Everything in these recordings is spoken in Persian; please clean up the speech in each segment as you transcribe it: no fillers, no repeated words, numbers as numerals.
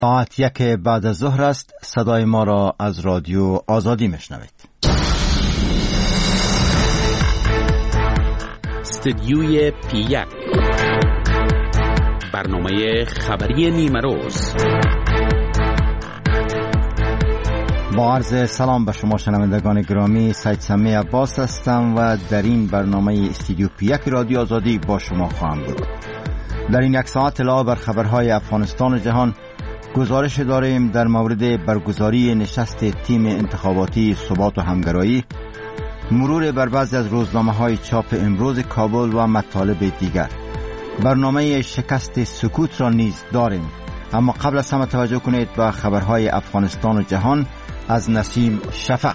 ساعت 1 بعد از ظهر است. صدای ما را از رادیو آزادی میشنوید. استدیوی P1 برنامه خبری نیمه روز. با عرض سلام به شما شنوندگان گرامی، سید سمی عباس هستم و در این برنامه استدیو P1 رادیو آزادی با شما خواهم بود. در این یک ساعت علاوه بر خبرهای افغانستان و جهان گزارش داریم در مورد برگزاری نشست تیم انتخاباتی ثبات و همگرایی، مرور بر بعضی از روزنامه‌های چاپ امروز کابل و مطالب دیگر. برنامه شکست سکوت را نیز داریم، اما قبل از همه توجه کنید به خبرهای افغانستان و جهان از نسیم شفق.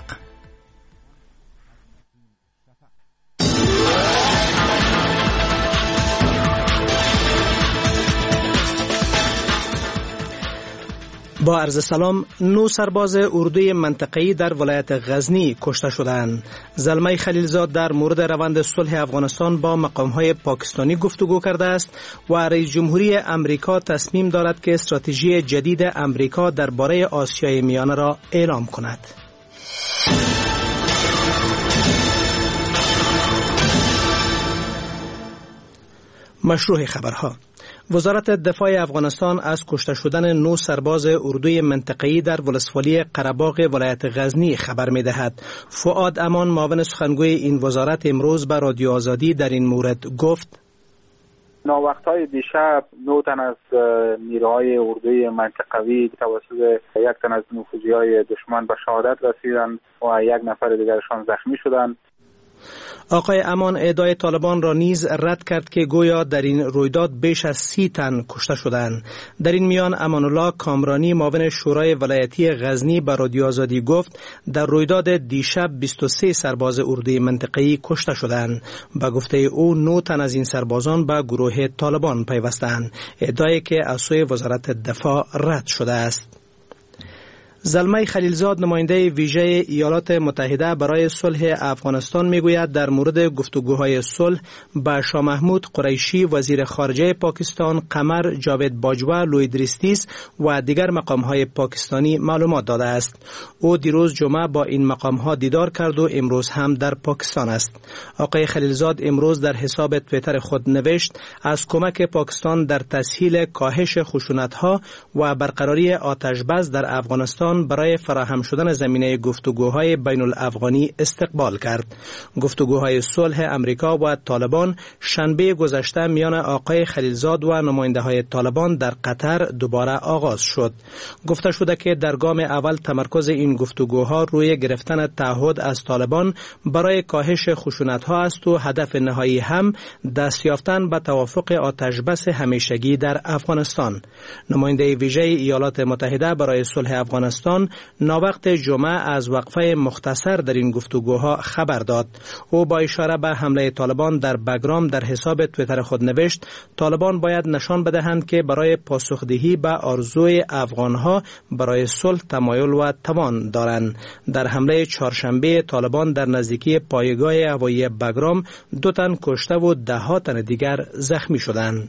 با عرض سلام، 9 سرباز اردوی منطقه‌ای در ولایت غزنی کشته شدند. زلمه خلیلزاد در مورد روند صلح افغانستان با مقام‌های پاکستانی گفتگو کرده است و رئیس جمهوری امریکا تصمیم دارد که استراتژی جدید امریکا درباره آسیای میانه را اعلام کند. مشروع خبرها: وزارت دفاع افغانستان از کشته شدن 9 سرباز اردوی منطقه‌ای در ولسوالی قره‌باغ ولایت غزنی خبر می‌دهد. فؤاد امان، معاون سخنگوی این وزارت، امروز به رادیو آزادی در این مورد گفت: ناوقت‌های دیشب 9 تن از نیروهای اردوی منطقوی توسط 1 تن از نفوذی‌های دشمن به شهادت رسیدند و 1 نفر دیگرشان زخمی شدند. آقای امان ادعای طالبان را نیز رد کرد که گویا در این رویداد بیش از 30 تن کشته شدند. در این میان امان الله کامرانی، معاون شورای ولایتی غزنی، به رادیو آزادی گفت در رویداد دیشب 23 سرباز اردوی منطقه‌ای کشته شدند. به گفته او 9 تن از این سربازان به گروه طالبان پیوستند، ادعایی که از سوی وزارت دفاع رد شده است. زلمه خلیلزاد، نماینده ویژه ایالات متحده برای صلح افغانستان، میگوید در مورد گفتگوهای صلح به شاه محمود قریشی، وزیر خارجه پاکستان، قمر جاوید باجوه، لوید ریستیس و دیگر مقامهای پاکستانی معلومات داده است. او دیروز جمعه با این مقامها دیدار کرد و امروز هم در پاکستان است. آقای خلیلزاد امروز در حساب توییتر خود نوشت از کمک پاکستان در تسهیل کاهش خشونت‌ها و برقراری آتش بس در افغانستان برای فراهم شدن زمینه گفتگوهای بین الافغانی استقبال کرد. گفتگوهای صلح امریکا و طالبان شنبه گذشته میان آقای خلیلزاد و نماینده های طالبان در قطر دوباره آغاز شد. گفته شده که در گام اول تمرکز این گفتگوها روی گرفتن تعهد از طالبان برای کاهش خشونت‌ها است و هدف نهایی هم دست یافتن به توافق آتش بس همیشگی در افغانستان. نماینده ویژه ایالات متحده برای صلح افغانستان ناوقت جمعه از وقفه مختصر در این گفتگوها خبر داد. او با اشاره به حمله طالبان در بگرام در حساب توییتر خود نوشت طالبان باید نشان بدهند که برای پاسخدهی به آرزوی افغانها برای صلح تمایل و توان دارند. در حمله چهارشنبه طالبان در نزدیکی پایگاه هوایی بگرام 2 تن کشته و 10 تن دیگر زخمی شدند.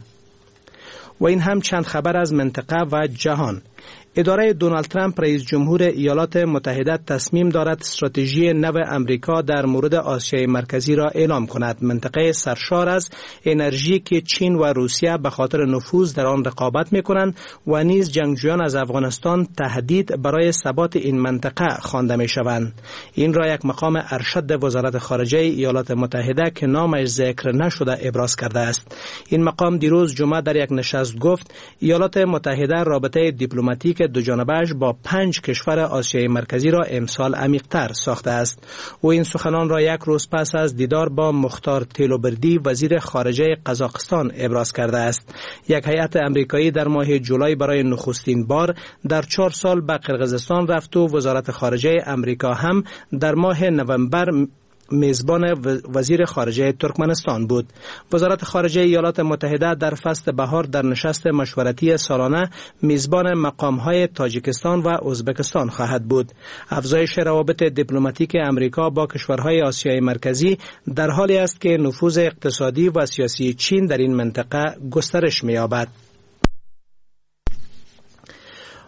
و این هم چند خبر از منطقه و جهان. اداره دونالد ترامپ، رئیس جمهور ایالات متحده، تصمیم دارد استراتژی نو امریکا در مورد آسیای مرکزی را اعلام کند. منطقه سرشار از انرژی که چین و روسیه به خاطر نفوذ در آن رقابت می‌کنند و نیز جنگجویان از افغانستان تهدید برای ثبات این منطقه خوانده می‌شوند. این را یک مقام ارشد وزارت خارجه ایالات متحده که نامش ذکر نشده ابراز کرده است. این مقام دیروز جمعه در یک نشست گفت ایالات متحده رابطه دیپلماتیک دو جانبه‌اش با 5 کشور آسیای مرکزی را امسال عمیق‌تر ساخته است. او این سخنان را 1 روز پس از دیدار با مختار تیلوبردی، وزیر خارجه قزاقستان، ابراز کرده است. یک هیئت آمریکایی در ماه جولای برای نخستین بار در 4 سال به قرقیزستان رفت و وزارت خارجه آمریکا هم در ماه نوامبر میزبان وزیر خارجه ترکمنستان بود. وزارت خارجه ایالات متحده در فصل بهار در نشست مشورتی سالانه میزبان مقام‌های تاجیکستان و ازبکستان خواهد بود. افزایش روابط دیپلماتیک امریکا با کشورهای آسیای مرکزی در حالی است که نفوذ اقتصادی و سیاسی چین در این منطقه گسترش می‌یابد.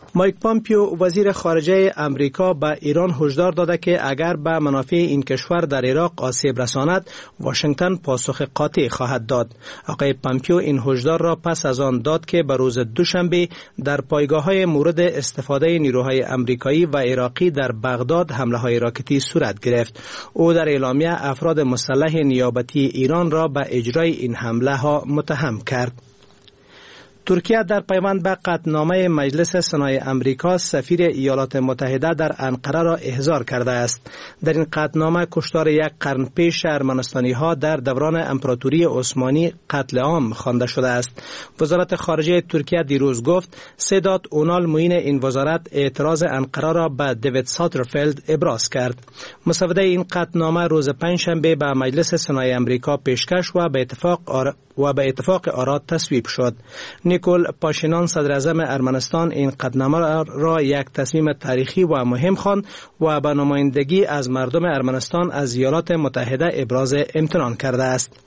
مایک پامپیو وزیر خارجه امریکا به ایران هشدار داده که اگر به منافع این کشور در عراق آسیب رساند، واشنگتن پاسخ قاطع خواهد داد. آقای پامپیو این هشدار را پس از آن داد که به روز دوشنبه در پایگاه‌های مورد استفاده نیروهای امریکایی و عراقی در بغداد حمله‌های راکتی صورت گرفت. او در اعلامیه افراد مسلح نیابتی ایران را به اجرای این حمله‌ها متهم کرد. ترکیه در پیوند به قطعنامه مجلس سنای امریکا سفیر ایالات متحده در انقره را احضار کرده است. در این قطعنامه کشتار یک قرن پیش ارمنستانی ها در دوران امپراتوری عثمانی قتل عام خوانده شده است. وزارت خارجه ترکیه دیروز گفت سیدات اونال معین این وزارت اعتراض انقره را به دیوید ساترفیلد ابراز کرد. مسوده این قطعنامه روز پنجشنبه به مجلس سنای امریکا پیشکش و به اتفاق آرا تصویب شد. نیکول پاشینان صدر اعظم ارمنستان این قطعنامه را یک تصمیم تاریخی و مهم خواند و به نمایندگی از مردم ارمنستان از ایالات متحده ابراز امتنان کرده است.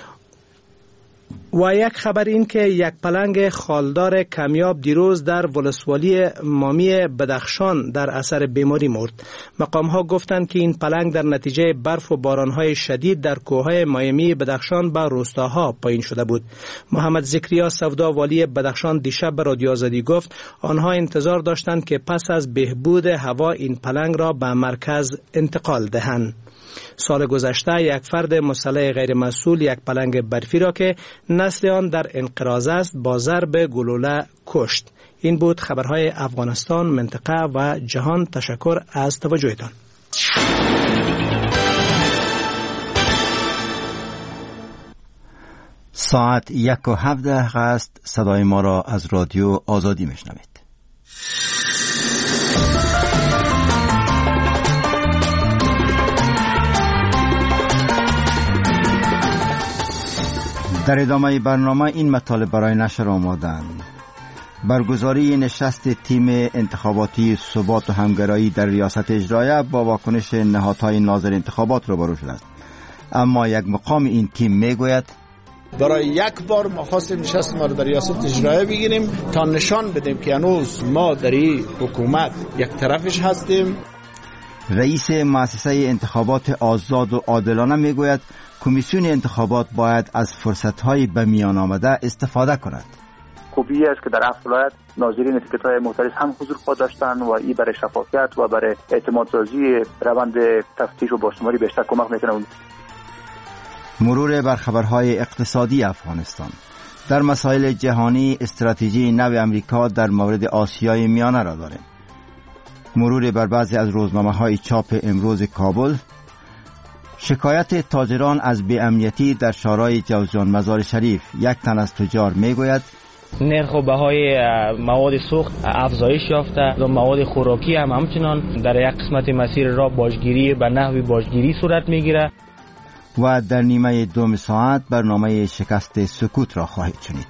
و یک خبر این که یک پلنگ خالدار کمیاب دیروز در ولسوالی مامی بدخشان در اثر بیماری مرد. مقام ها گفتند که این پلنگ در نتیجه برف و بارانهای شدید در کوههای مامی بدخشان به روستاها پایین شده بود. محمد ذکریا سودا والی بدخشان دیشب به رادیو آزادی گفت آنها انتظار داشتند که پس از بهبود هوا این پلنگ را به مرکز انتقال دهند. سال گذشته یک فرد مسلح غیر مسئول یک پلنگ برفی را که نسل آن در انقراض است با ضرب گلوله کشت. این بود خبرهای افغانستان، منطقه و جهان. تشکر از توجهتان. ساعت 1:07 است. صدای ما را از رادیو آزادی میشنوید. در ادامه برنامه این مطالب برای نشر آمادند. برگزاری نشست تیم انتخاباتی ثبات و همگرایی در ریاست اجرایه با واکنش نهادهای ناظر انتخابات روبرو شده است. اما یک مقام این تیم میگوید برای یک بار ما خواستیم نشست ما رو در ریاست اجرایه بگیریم تا نشان بدیم که هنوز ما در این حکومت یک طرفش هستیم. رئیس مؤسسه انتخابات آزاد و عادلانه میگوید کمیسیون انتخابات باید از فرصت‌های به میان آمده استفاده کند. خوبی است که در 7 ولایت ناظرین تیکت‌های مختلف هم حضور خود داشتند و این برای شفافیت و برای اعتمادسازی روند تفتیش و بازشماری بیشتر کمک می‌کند. مرور بر خبرهای اقتصادی افغانستان. در مسائل جهانی استراتژی نو امریکا در مورد آسیای میانه را داریم. مرور بر بعضی از روزنامه‌های چاپ امروز کابل. شکایت تاجران از بی‌امنیتی در شورای جوزجان مزار شریف. یک تن از تجار میگوید نرخ و بهای مواد سوخت افزایش یافته و مواد خوراکی هم همچنان در یک قسمت مسیر را باجگیری به نحوی باجگیری صورت میگیره. و در نیمه دوم ساعت برنامه شکست سکوت را خواهید شنید.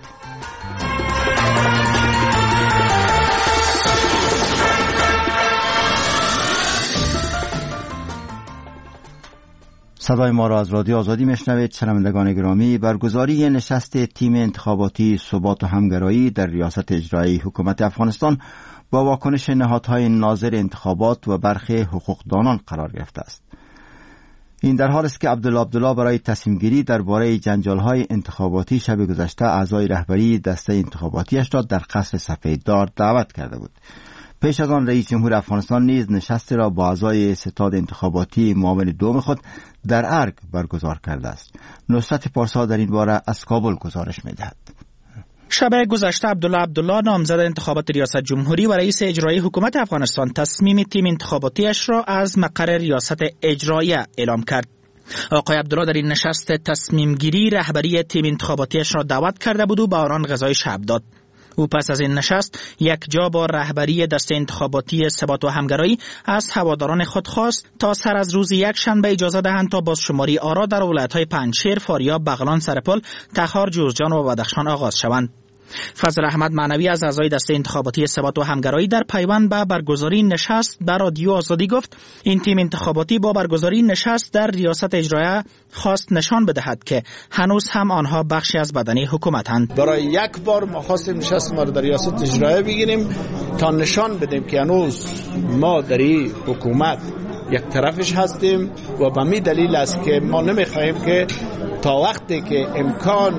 صدای ما را از رادیو آزادی میشنوید. شنوندگان گرامی، برگزاری نشست تیم انتخاباتی ثبات و همگرایی در ریاست اجرایی حکومت افغانستان با واکنش نهادهای ناظر انتخابات و برخی حقوقدانان قرار گرفته است. این در حالی است که عبدالله برای تصمیم گیری درباره جنجال‌های انتخاباتی شب گذشته اعضای رهبری دسته انتخاباتیش را در قصر سفیددار دعوت کرده بود. پیش از آن رئیس جمهور افغانستان نیز نشستی را با اعضای ستاد انتخاباتی معاون دوم خود در ارگ برگزار کرده است. نصرت پارسا در این باره از کابل گزارش می‌دهد. شب گذشته عبدالله نامزد انتخابات ریاست جمهوری و رئیس اجرایی حکومت افغانستان تصمیم تیم انتخاباتیش را از مقر ریاست اجرایی اعلام کرد. آقای عبدالله در این نشست تصمیم گیری رهبری تیم انتخاباتیش را دعوت کرده بود و به آنان غذای شب داد. او پس از این نشست یک جا با رهبری دسته انتخاباتی ثبات و همگرایی از هواداران خود خواست تا سر از روز یک شنبه اجازه دهند تا بازشماری آرا در ولایت‌های پنجشیر، فاریاب، بغلان، سرپل، تخار، جوزجان و بدخشان آغاز شوند. فضل احمد معنوی از اعضای دسته انتخاباتی ثبات و همگرایی در پیوند به برگزاری نشست در رادیو آزادی گفت این تیم انتخاباتی با برگزاری نشست در ریاست اجرایه خواست نشان بدهد که هنوز هم آنها بخشی از بدنه حکومتند. برای یک بار ما خواستیم نشست ما در ریاست اجرایه بگیریم تا نشان بدیم که هنوز ما در این حکومت یک طرفش هستیم و به می دلیل است که ما نمیخواهیم که تا وقتی که امکان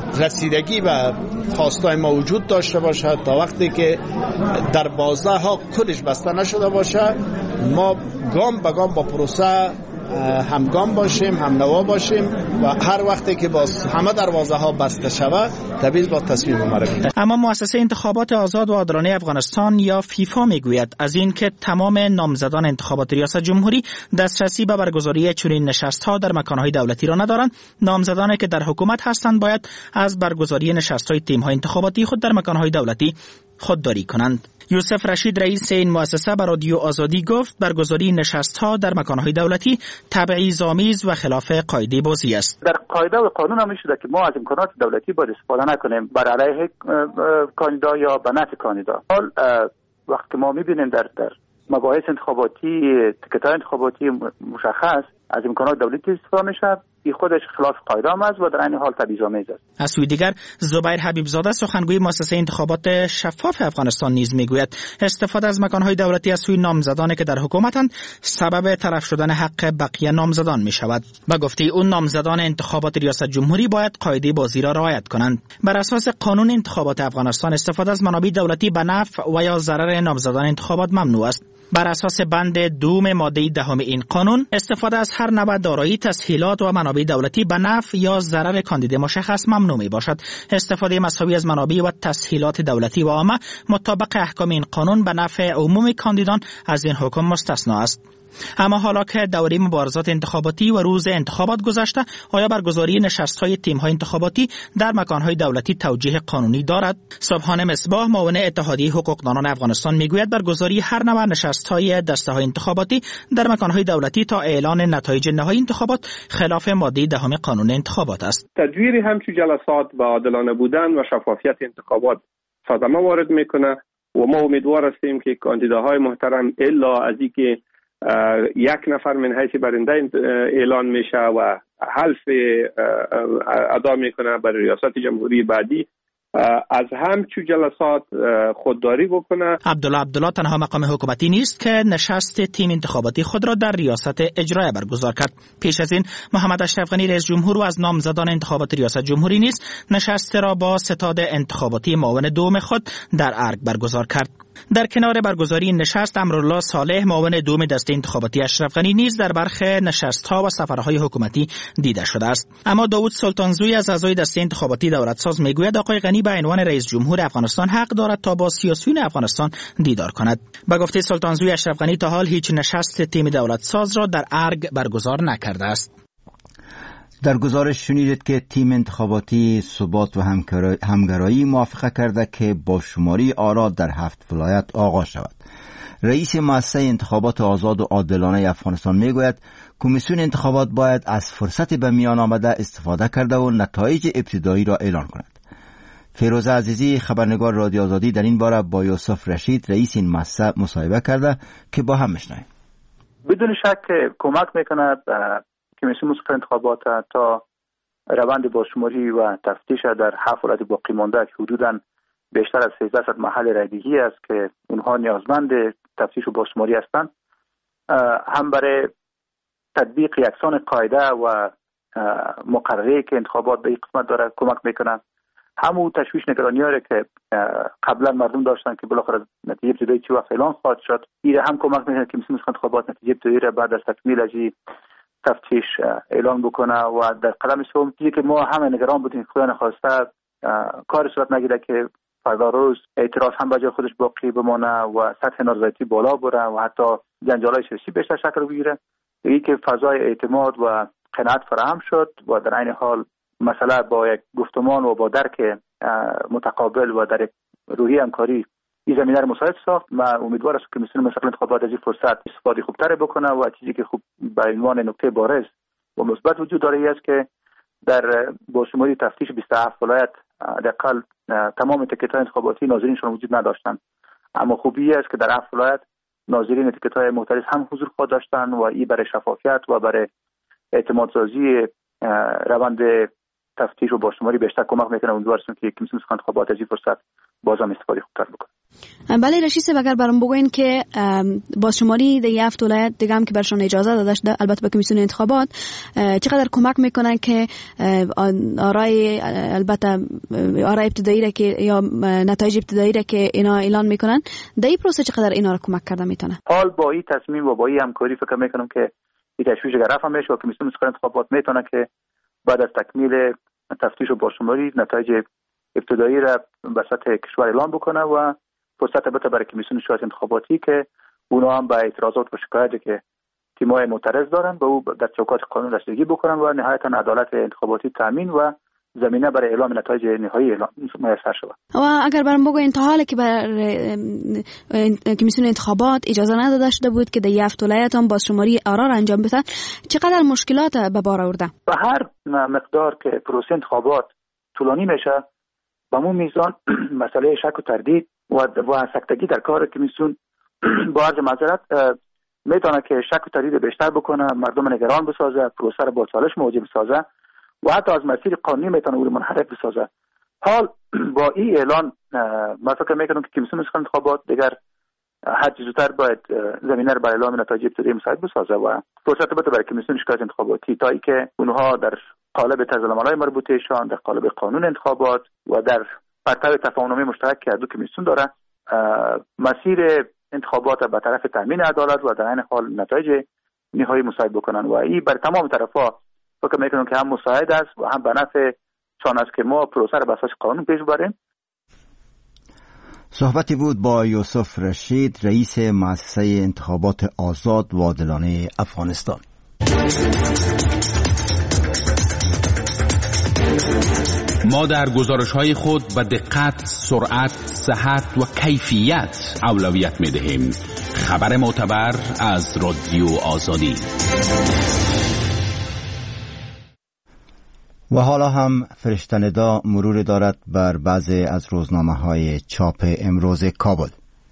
رسیدگی به خواستای ما وجود داشته باشد، تا وقتی که دروازه ها کلش بسته نشده باشه، ما گام به گام با پروسه همگام باشیم، هم نوا باشیم و هر وقتی که باز همه دروازه ها بسته شود طبیعی با تصمیم ما بگیریم. اما مؤسسه انتخابات آزاد و عادلانه افغانستان یا فیفا میگوید از این که تمام نامزدان انتخابات ریاست جمهوری دسترسی به برگزاری چنین نشست‌ها در مکان‌های دولتی را ندارند، نامزدانی که در حکومت هستند باید از برگزاری نشست‌های تیم‌های انتخاباتی خود در مکان‌های دولتی خودداری کنند. یوسف رشید رئیس این مؤسسه به رادیو آزادی گفت برگزاری نشست‌ها در مکان‌های دولتی تبعیض‌آمیز و خلاف قاعده بازی است. در قاعده و قانون هم شده که ما از امکانات دولتی باید استفاده نکنیم بر علیه کاندیدا یا به نفع کاندیدا. حال وقتی ما می‌بینیم در مباحث انتخاباتی، تیکت‌های انتخاباتی مشخص از امکانات دولتی استفاده میشه، این خودش خلاف قاعده است و در این حال تبعیض‌آمیز است. از سوی دیگر زبیر حبیب زاده سخنگوی مؤسسه انتخابات شفاف افغانستان نیز میگوید استفاده از مکان‌های دولتی از سوی نامزدانی که در حکومتند سبب تلف شدن حق بقیه نامزدان میشود. با گفته اون نامزدان انتخابات ریاست جمهوری باید قاعده بازی را رعایت کنند. بر اساس قانون انتخابات افغانستان استفاده از منابع دولتی به نفع و یا ضرر نامزدان انتخابات ممنوع است. بر اساس بند دوم ماده 10 این قانون استفاده از هر نوع دارایی، تسهیلات و منابع دولتی به نفع یا ضرر کاندید مشخص ممنوع می باشد. استفاده مساوی از منابع و تسهیلات دولتی و عامه مطابق احکام این قانون به نفع عموم کاندیدان از این حکم مستثنا است. اما حالا که دوره مبارزات انتخاباتی و روز انتخابات گذشته، آیا برگزاری نشست‌های تیم‌های انتخاباتی در مکان‌های دولتی توجیه قانونی دارد؟ سبحان مصباح معاون اتحادیه حقوقدانان افغانستان میگوید برگزاری هر نوع نشست‌های دسته‌های انتخاباتی در مکان‌های دولتی تا اعلان نتایج نهایی انتخابات خلاف ماده 10 قانون انتخابات است. تدویر همچون جلسات با عادلانه بودن و شفافیت انتخابات صدمه وارد میکنه و ما امیدوار هستیم که کاندیداهای محترم الا از اینکه یک نفر من حیث برنده اعلان میشه و حلف ادا میکنه برای ریاست جمهوری بعدی، از همچون جلسات خودداری بکنه. عبدالله تنها مقام حکومتی نیست که نشست تیم انتخاباتی خود را در ریاست اجرایه برگزار کرد. پیش از این محمد اشرف غنی رئیس جمهور و از نامزدان انتخابات ریاست جمهوری نیز نشست را با ستاد انتخاباتی معاون دوم خود در ارگ برگزار کرد. در کنار برگزاری نشست امرالله صالح معاون دوم دسته انتخاباتی اشرف غنی نیز در برخی نشست‌ها و سفرهای حکومتی دیده شده است. اما داوود سلطانزوی از اعضای دسته انتخاباتی دولتساز میگوید آقای غنی به عنوان رئیس جمهور افغانستان حق دارد تا با سیاسیون افغانستان دیدار کند. به گفته سلطانزوی اشرف غنی تا حال هیچ نشست تیم دولتساز را در ارگ برگزار نکرده است. در گزارش شنیدید که تیم انتخاباتی ثبات و همگرایی موافقه کرده که با شماری آرا در 7 ولایت آغاز شود. رئیس مؤسسه انتخابات آزاد و عادلانه افغانستان میگوید کمیسیون انتخابات باید از فرصت به میان آمده استفاده کرده و نتایج ابتدایی را اعلان کند. فیروزه عزیزی خبرنگار رادیو آزادی در این باره با یوسف رشید رئیس این مؤسسه مصاحبه کرده که با هم میشنویم. بدون شک کمک میکند کمیسیون مسابقه انتخابات تا روند بازشماری و تفتیش در 7 ولایت باقی مانده که حدوداً بیشتر از 1300 محل رایدهی است که اونها نیازمند تفتیش و بازشماری هستند، هم برای تطبیق یکسان قاعده و مقرره که انتخابات به این قسمت داره کمک میکنند، همون تشویش نگرانی‌هایی که قبلا مردم داشتن که بالاخره نتیجه ابتدایی چه وقت اعلان خواهد شد، این هم کمک میکنه که کمیسیون انتخابات نتیجه ابتدایی را بعد از تکمیل اجی تفتیش اعلان بکنه و در قدم سوم چیزی که ما همه نگران بودیم خدا نخواسته کار صورت نگیره که فردا روز اعتراض هم به جای خودش باقی بمانه و سطح نارضایتی بالا بره و حتی جنجال‌های سیاسی بیشتر شکل بگیره. دیگه که فضای اعتماد و قناعت فراهم شد و در عین حال مسئله با یک گفتمان و با درک متقابل و در روحیه همکاری این زمینه رو مساعد ساخت. من امیدوار هستم که کمیسیون مسابقه انتخابات از این فرصت استفاده خوبتر بکنه و چیزی که خوب به عنوان نکته بارز و مثبت وجود داره است که در بازشماری تفتیش 27 ولایت حداقل تمام تیکت‌های انتخاباتی ناظرینشون وجود نداشتند. اما خوبی است که در 7 ولایت ناظرین تیکت‌های مختلف هم حضور خود داشتند و این برای شفافیت و برای اعتماد سازی روند تفتیش و بازشماری بیشتر کمک میکنه. امیدوارم که کمیسیون انتخابات از این فرصت باز هم استفاده خوبتر بکنه. بله رشید صاحب، اگر برام بگوین که بازشماری در 7 ولایت دیگه هم که برشون اجازه داده شده البته به کمیسیون انتخابات چقدر کمک میکنن که آرای ابتدایی را که یا نتایج ابتدایی را که اینا اعلان میکنن در این پروسه چقدر اینا را کمک کرده میتونه؟ حال با این تصمیم و با این همکاری فکر میکنم که این تشویش رفع میشه و کمیسیون انتخابات میتونه که بعد از تکمیل تفتیش و بازشماری نتایج ابتدایی را به سطح کشور اعلام بکنه و فرصت البته برای کمیسیون شورای انتخاباتی که اونا هم به اعتراضات و شکایاتی که تیم‌های معترض دارن به او در چوکات قانون رسیدگی بکنن و نهایتا عدالت انتخاباتی تامین و زمینه برای اعلام نتایج نهایی اعلام میسر شود. و اگر برام بگو این تا حالی که بر کمیسیون انتخابات اجازه نداده شده بود که در 7 ولایت هم بازشماری آرا را انجام بدن، چقدر مشکلات به بار آورده؟ به هر مقدار که پروسه انتخابات طولانی میشه به همون میزان مسئله شک و تردید و سکتگی در کار کمیسیون با عرض معذرت میتونه که شک و تردید بیشتر بکنه، مردم نگران بسازه، پروسه را با چالش مواجه بسازه و حتی از مسیر قانونی میتونه او رو منحرف بسازه. حال با این اعلان ما فکر میکنم که کمیسیون انتخابات دیگر هر چیز زودتر باید زمینه رو برای اعلام نتایج ابتدایی مساعد بسازه و فرصت بده برای کمیسیون شورای انتخاباتی تا اینکه اونها در قالب طرزالعمل‌های مربوطهشان در قالب قانون انتخابات و در پرتو تفاهم‌نامه مشترک که دو کمیسیون داره مسیر انتخابات به طرف تامین عدالت و در عین حال نتایج نهایی مساعد بکنن و این برای تمام طرفا فکر میکنم که هم مساعد است و هم به نفع چون است که ما پروسه را به اساس قانون پیش ببریم. صحبتی بود با یوسف رشید، رئیس مؤسسه انتخابات آزاد و عادلانه افغانستان. ما در گزارش‌های خود به دقت، سرعت، صحت و کیفیت اولویت می‌دهیم. خبر معتبر از رادیو آزادی. و حالا هم فرشته ندا مرور دارد بر بعضی از روزنامه‌های چاپ امروز کابل.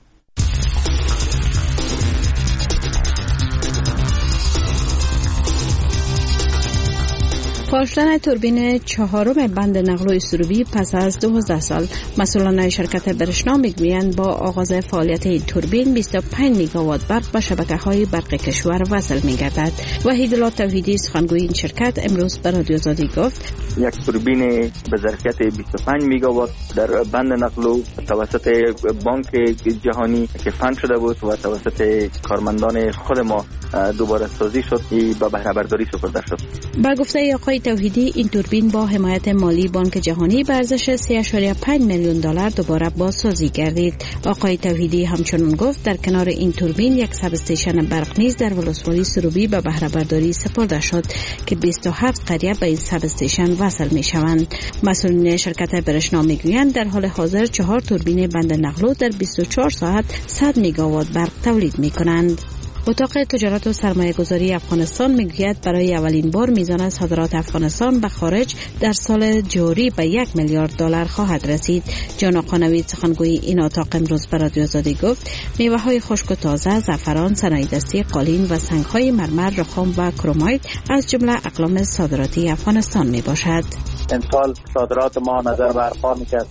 پاشدن توربین 4 بند نقل سروبی پس از 12 سال. مسئولان شرکت برشنا میگویند با آغاز فعالیت این توربین 25 میگاوات برق به شبکه‌های برق کشور وصل می‌گردد. وحیدالله توحیدی سخنگوی این شرکت امروز به رادیو آزادی گفت یک توربین به ظرفیت 25 میگاوات در بند نقل توسط بانک جهانی که فند شده بود و توسط کارمندان خود ما دوباره سازی شد و بهره برداری سپرده شد. با گفته آقای توحیدی این توربین با حمایت مالی بانک جهانی به ارزش 3.5 میلیون دلار دوباره بازسازی گردید. آقای توحیدی همچنین گفت در کنار این توربین یک سب استیشن برق نیز در ولسوالی سروبی به بهره برداری سپرده شد که 27 قریه به این سب استیشن وصل می شوند. مسئولین شرکت برشنا میگویند در حال حاضر 4 توربین بند نقل در 24 ساعت 100 میگاوات برق تولید می کنند. اتاق تجارت و سرمایه گذاری افغانستان میگوید برای اولین بار میزان صادرات افغانستان به خارج در سال جاری به 1 میلیارد دلار خواهد رسید. جان آقا نوید سخنگوی این اتاق امروز به رادیو آزادی گفت میوه های خشک و تازه، زعفران، صنایع دستی، قالین و سنگ های مرمر، رخام و کرومایت از جمله اقلام صادراتی افغانستان می باشد. امسال صادرات ما نظر به ارقامی که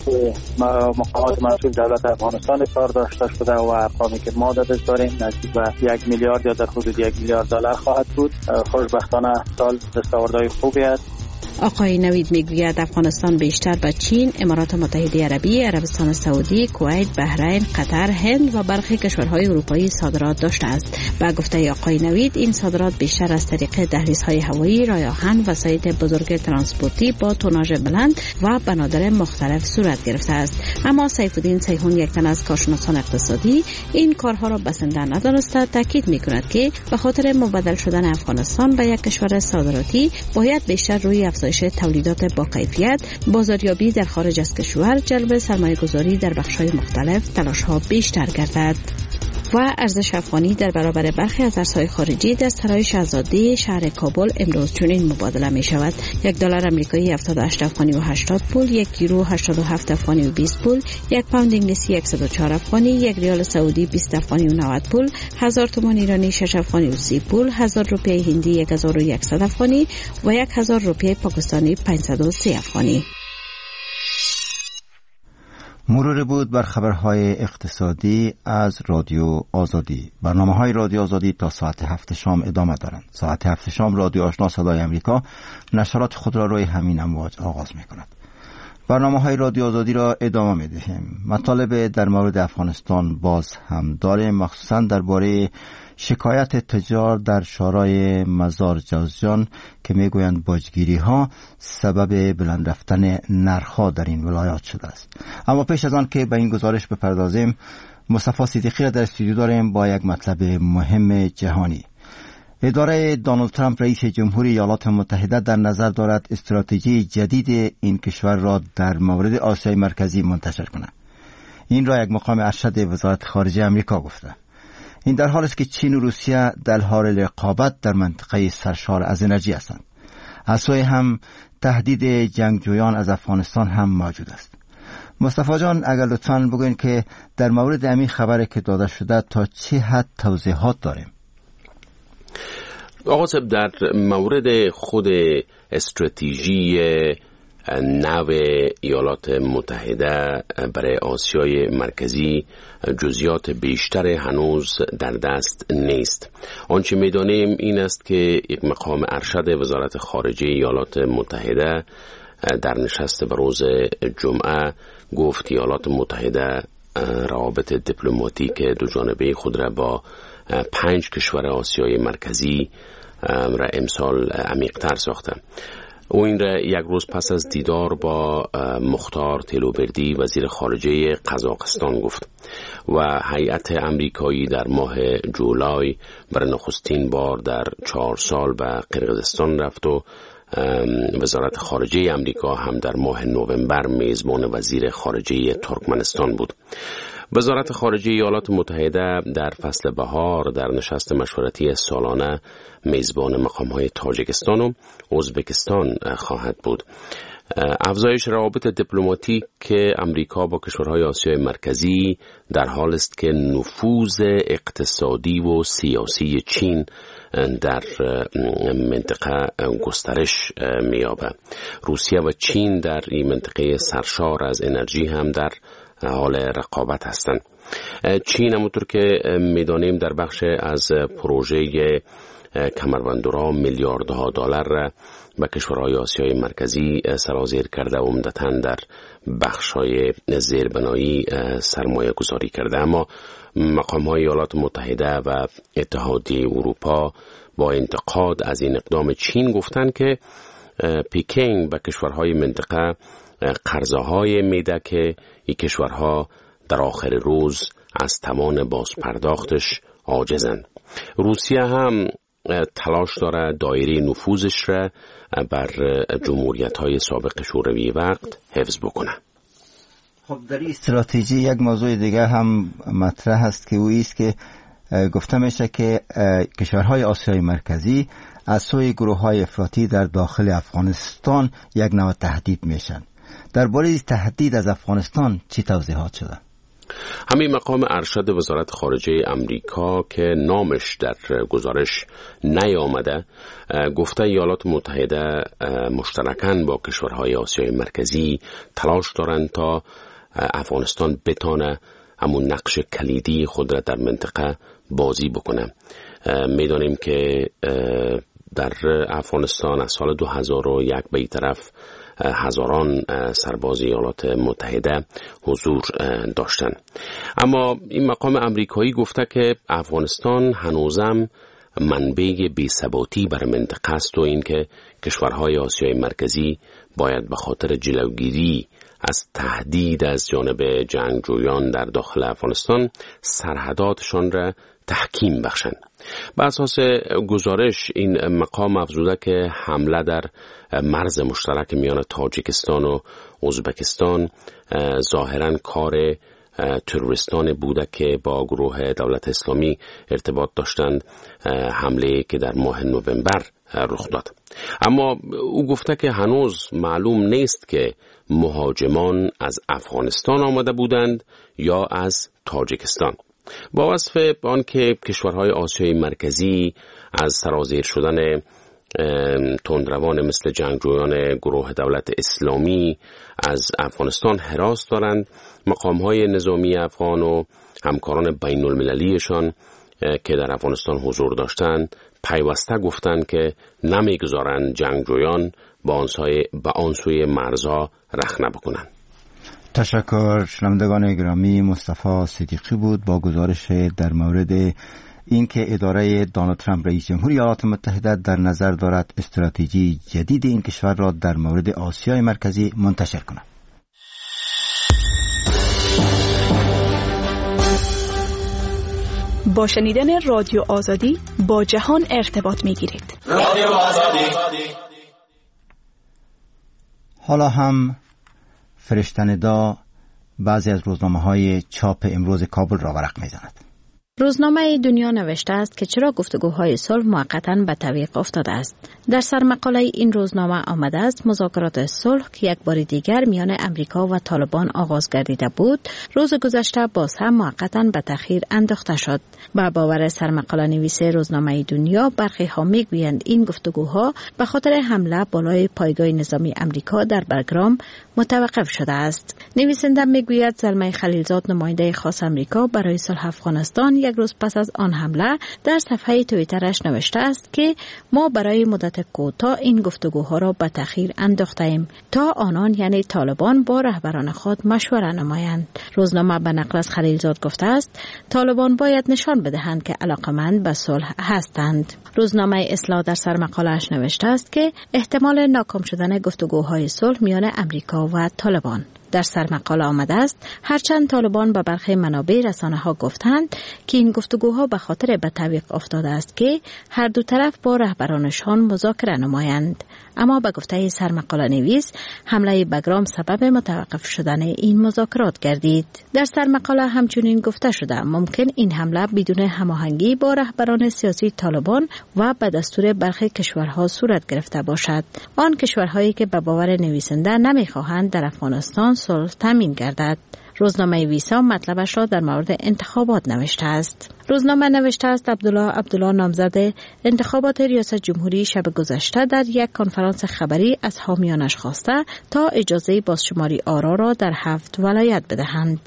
مقامات مسئول دولت افغانستان کار داشته شده و ارقامی که ما داریم نزدیک به 1 میلیارد یا در حدود 1 میلیارد دلار خواهد بود. خوشبختانه سال دستاوردهای خوبی است. آقای نوید میگوید افغانستان بیشتر به چین، امارات متحده عربی، عربستان سعودی، کویت، بحرین، قطر، هند و برخی کشورهای اروپایی صادرات داشته است. با گفته آقای نوید این صادرات بیشتر از طریق دهلیزهای هوایی، راه آهن و سایت بزرگ ترانسپورتی با توناژ بلند و بنادر مختلف صورت گرفته است. اما سیف الدین سیحون، یک تن از کارشناسان اقتصادی، این کارها را بسنده ندانسته. تاکید میکند که به خاطر مبادل شدن افغانستان به یک کشور صادراتی باید بیشتر روی افزایش تولیدات با کیفیت، بازاریابی در خارج از کشور، جلب سرمایه‌گذاری در بخش‌های مختلف تلاش‌ها بیشتر گردد. و ارزش افغانی در برابر برخی از ارزهای خارجی در سرای شاهزاده شهر کابل امروز چنین مبادله می شود. $1 آمریکایی 78 افغانی و 80 پول، 1 یورو 87 افغانی و 20 پول، 1 پوند انگلیسی 104 افغانی، 1 ریال سعودی 20 افغانی و 90 پول، 1000 تومان ایرانی 6 افغانی و 30 پول، 1000 روپیه هندی 1100 افغانی و 1000 روپیه پاکستانی 530 افغانی. مرور بود بر خبرهای اقتصادی از رادیو آزادی. برنامه‌های رادیو آزادی تا ساعت 7 شام ادامه دارند. ساعت 7 شام رادیو آشنا صدای امریکا نشرات خود را روی همین امواج آغاز می‌کند. برنامه‌های رادیو آزادی را ادامه می‌دهیم. مطالب در مورد افغانستان باز هم داریم، مخصوصاً درباره شکایت تجار در شورای مزار جوزجان که میگویند باجگیری ها سبب بلند رفتن نرخ‌ها در این ولایات شده است. اما پیش از آن که به این گزارش بپردازیم، مصطفی صدیقی را در استودیو داریم با یک مطلب مهم جهانی. اداره دونالد ترامپ رئیس جمهوری ایالات متحده در نظر دارد استراتژی جدید این کشور را در مورد آسیای مرکزی منتشر کند. این را یک مقام ارشد وزارت خارجه آمریکا گفته. این در حالی است که چین و روسیه در حال رقابت در منطقه سرشار از انرژی هستند. از سوی هم تهدید جنگجویان از افغانستان هم موجود است. مصطفی جان، اگر لطفاً بگوین که در مورد همین خبری که داده شده تا چه حد توضیحات داریم؟ آقا صاحب، در مورد خود استراتژی نو ایالات متحده برای آسیای مرکزی جزئیات بیشتر هنوز در دست نیست. آنچه می‌دانیم این است که یک مقام ارشد وزارت خارجه ایالات متحده در نشست بروز جمعه گفت ایالات متحده روابط دیپلماتیک دو جانبه خود را با 5 کشور آسیای مرکزی را امسال عمیق‌تر ساخته. او این را یک روز پس از دیدار با مختار تلوبردی وزیر خارجه قزاقستان گفت و هیئت امریکایی در ماه جولای برای نخستین بار در 4 سال به قرقیزستان رفت و وزارت خارجه امریکا هم در ماه نوامبر میزبان وزیر خارجه ترکمنستان بود. وزارت خارجه ایالات متحده در فصل بهار در نشست مشورتی سالانه میزبان مقام‌های تاجیکستان و ازبکستان خواهد بود. افزایش روابط دیپلماتیک امریکا با کشورهای آسیای مرکزی در حال است که نفوذ اقتصادی و سیاسی چین در منطقه گسترش می‌یابد. روسیه و چین در این منطقه سرشار از انرژی هم در حال رقابت هستند. چین همونطور که می‌دانیم در بخش از پروژه کمربندورا میلیاردها دلار را به کشورهای آسیای مرکزی سرازیر کرده و عمدتاً در بخش‌های زیربنایی سرمایه گذاری کرده. اما مقام‌های ایالات متحده و اتحادیه اروپا با انتقاد از این اقدام چین گفتند که پکینگ به کشورهای منطقه قرضه‌های میده که این کشورها در آخر روز از توان بازپرداختش عاجزند. روسیه هم تلاش داره دایره نفوذش را بر جمهوریت‌های سابق شوروی وقت حفظ بکنه. خب در این استراتژی یک موضوع دیگه هم مطرح است که اویست که گفته میشه که کشورهای آسیای مرکزی از سوی گروه‌های افراطی در داخل افغانستان یک نوع تهدید میشن. درباره تهدید از افغانستان چی توضیحات شده؟ همین مقام ارشد وزارت خارجه امریکا که نامش در گزارش نیامده گفته ایالات متحده مشترکاً با کشورهای آسیای مرکزی تلاش دارند تا افغانستان بتانه همون نقش کلیدی خود را در منطقه بازی بکنه. میدانیم که در افغانستان از سال 2001 به این طرف هزاران سرباز ایالات متحده حضور داشتند. اما این مقام امریکایی گفته که افغانستان هنوزم منبع بی‌ثباتی بر منطقه است و اینکه کشورهای آسیای مرکزی باید به خاطر جلوگیری از تهدید از جانب جنگجویان در داخل افغانستان سرحداتشان را تحکیم بخشند. بر اساس گزارش این مقام افزوده که حمله در مرز مشترک میان تاجیکستان و ازبکستان ظاهراً کار تروریستان بوده که با گروه دولت اسلامی ارتباط داشتند حمله که در ماه نوامبر رخ داد. اما او گفته که هنوز معلوم نیست که مهاجمان از افغانستان آمده بودند یا از تاجیکستان. با وصف آنکه کشورهای آسیای مرکزی از سرازیر شدن تندروان مثل جنگجویان گروه دولت اسلامی از افغانستان هراس دارند، مقامهای نظامی افغان و همکاران بین المللیشان که در افغانستان حضور داشتند پیوسته گفتند که نمیگذارند جنگجویان با آن سوی مرزها رخنه بکنند. تشکر. شنوندگان گرامی، مصطفی صدیقی بود با گزارش در مورد اینکه اداره دونالد ترامپ رئیس جمهوری ایالات متحده در نظر دارد استراتژی جدید این کشور را در مورد آسیای مرکزی منتشر کند. با شنیدن رادیو آزادی با جهان ارتباط می‌گیرید. رادیو آزادی. حالا هم فرشته‌ندا بعضی از روزنامه‌های چاپ امروز کابل را ورق می‌زند. روزنامه دنیا نوشته است که چرا گفتگوهای صلح موقتاً به تعویق افتاده است. در سرمقاله این روزنامه آمده است مذاکرات صلح که یک بار دیگر میان امریکا و طالبان آغاز گردیده بود، روز گذشته باز هم موقتاً به تأخیر انداخته شد. با باور سرمقاله نویس روزنامه دنیا، برخی ها میگویند این گفتگوها به خاطر حمله بالای پایگاه نظامی امریکا در بگرام متوقف شده است. نویسنده میگوید زلمه خلیلزاد، نماینده خاص امریکا برای صلح افغانستان، یک روز پس از آن حمله در صفحه توییترش نوشته است که ما برای مدت کوتاه این گفتگوها را به تأخیر انداخته‌ایم تا آنان یعنی طالبان با رهبران خود مشوره نمایند. روزنامه به نقل از خلیلزاد گفته است طالبان باید نشان بدهند که علاقمند به صلح هستند. روزنامه اصلاح در سرمقاله‌اش نوشته است که احتمال ناکام شدن گفتگوهای صلح میان امریکا و طالبان. در سرمقاله آمده است هرچند طالبان به برخی منابع رسانه‌ها گفتند که این گفتگوها به خاطر به تعویق افتاده است که هر دو طرف با رهبرانشان مذاکره نمایند، اما به گفته سرمقاله نویس حمله بگرام سبب متوقف شدن این مذاکرات گردید. در سرمقاله همچنین گفته شده ممکن این حمله بدون هماهنگی با رهبران سیاسی طالبان و به دستور برخی کشورها صورت گرفته باشد، آن کشورهایی که به باور نویسنده نمیخواهند در افغانستان صلح تامین گردد. روزنامه ویسا مطلبش را در مورد انتخابات نوشته است. روزنامه نوشته است عبدالله نامزد انتخابات ریاست جمهوری شب گذشته در یک کنفرانس خبری از حامیانش خواسته تا اجازه بازشماری آرا را در 7 ولایت بدهند.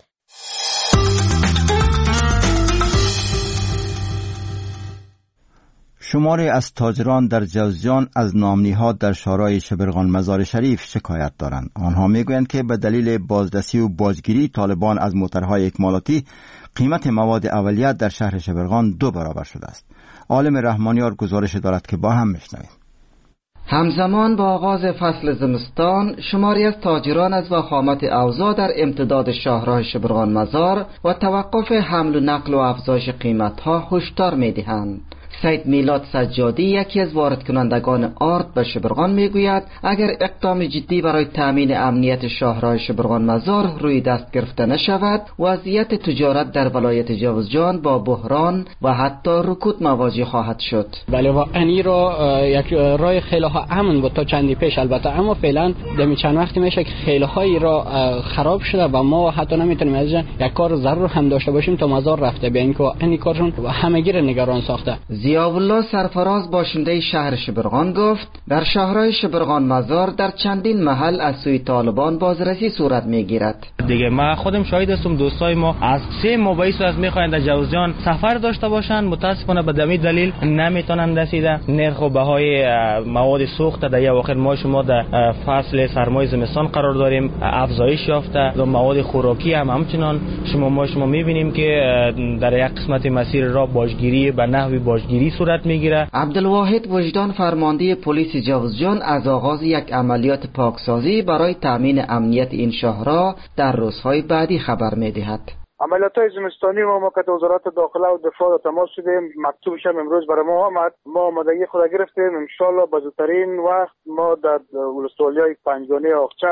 شماری از تاجران در جوزجان از نامنی‌ها در شورای شبرغان مزار شریف شکایت دارند. آنها میگویند که به دلیل بازرسی و باجگیری طالبان از موترهای اکمالاتی قیمت مواد اولیه در شهر شبرغان 2 برابر شده است. عالم رحمانیار گزارش دارد که با هم میشنویم. همزمان با آغاز فصل زمستان، شماری از تاجران از وخامت اوضاع در امتداد شاهراه شبرغان مزار و توقف حمل و نقل و افزایش قیمت‌ها هشدار می‌دهند. سید میلاد سجادی، یکی از وارد کنندگان آرد به شبرغان، میگوید اگر اقدام جدی برای تامین امنیت شاهراه شبرغان مزار روی دست گرفته نشود، وضعیت تجارت در ولایت جوزجان با بحران و حتی رکود مواجه خواهد شد. بله واقعا این یک راه خیلی ها امن بود تا چندی پیش، البته اما فعلا دمی چند وقتی میشه که خیلی هایی را خراب شده و ما حتی نمیتونیم از یک کار ضرور هم داشته باشیم تا مزار رفته، به اینکه این کارشون همگی را نگران ساخته. ضیاءالله سرفراز، باشنده شهر شبرغان، گفت در شهرهای شبرغان مزار در چندین محل از سوی طالبان بازرسی صورت میگیرد. دیگه ما خودم شاهد هستم، دوستای ما از 3 مابعث از میخواین در جوزجان سفر داشته باشن، متاسفانه به دمی دلیل نمیتونن رسیده. نرخ و بهای مواد سوخت در یک آخر ما شما در فصل سرمای زمستان قرار داریم، افزایش یافته و مواد خوراکی هم همچنان شما میبینیم که در یک قسمت مسیر راه باجگیری به نحوی باجگیری صورت میگیره. عبدالواحد وجدان، فرمانده پلیس جوزجان، از آغاز یک عملیات پاکسازی برای تامین امنیت این شهرها در روزهای بعدی خبر میدهد. عملیات‌های زمستانی ما که وزارت داخله و دفاع تماس شدیم، مکتوبش هم امروز برای ما آمد، ما آمادگی خود گرفتیم، ان شاءالله به زودترین وقت ما در ولسوالی‌های پنجگانه آخچه